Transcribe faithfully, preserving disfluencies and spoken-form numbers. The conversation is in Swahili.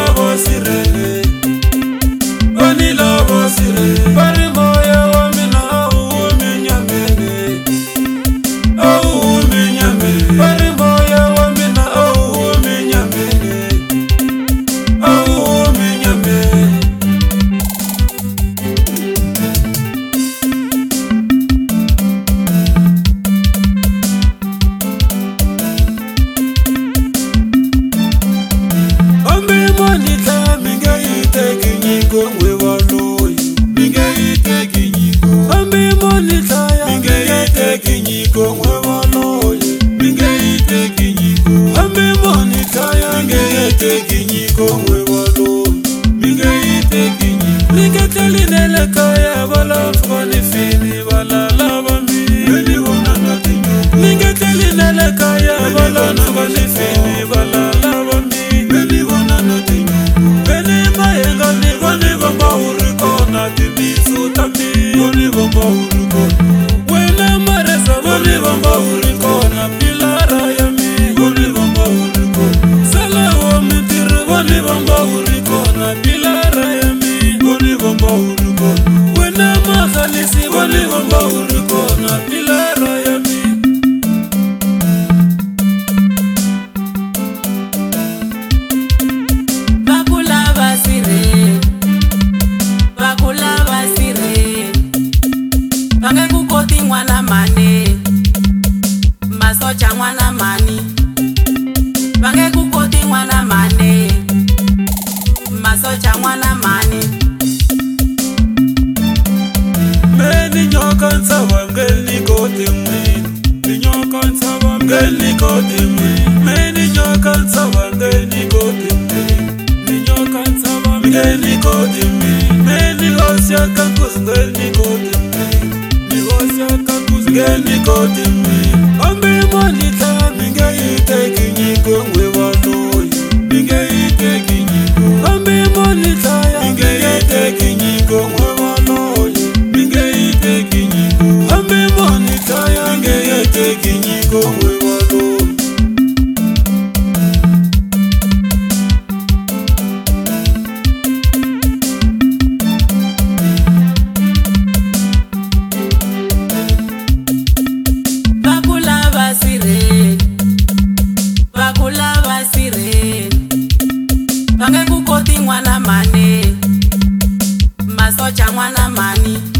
lavo sirele, bani lavo sirele. Bari moya wa mina au minyamene, au minyamene. Bari moya wa mina au minyamene, au minyamene. Monita minga ite kinyiko wewaloi, minga ite kinyiko. Ambi monita ya minga ite kinyiko wewaloi, minga ite kinyiko. Ambi monita ya minga ite kinyiko wewaloi, minga ite kinyiko. Minga tali nele kaya wala fani fini wala lava mi. Meni wana natinyo. Minga tali nele kaya wala fani fini wala lava mi. Meni wana natinyo. Wani bamba urikona timisu tami. Wani bamba urikona. Wena maresa. Wani bamba urikona pilara yami. Wani bamba urikona. Salawa mitiru. Wani bamba urikona pilara yami. Wani bamba urikona. Wena mahalisi. Wani bamba urikona pilara yami. Bakula basire. Bakula basire, bange kukoti mwana mane, masocha mwana mani. Bange kukoti mwana mane, masocha mwana mani. Meni nyoka nsawa mgeni kote mweni, ni nyoka nsawa mgeni kote mweni. Meni nyoka nsawa mgeni kote mweni, ni nyoka nsawa mgeni kote mweni. Meni osya kakus mgeni kote mweni, ni osya kakus mgeni kote mweni. Ambi monita minga ite kinyiko wewaloi, minga ite kinyiko. Ambi monita ya minga ite kinyiko wewaloi, minga ite kinyiko. Ambi monita ya minga ite kinyiko wewaloi. Bakula basire, bakula basire, bange kukoti mwana mane, masocha mwana mani.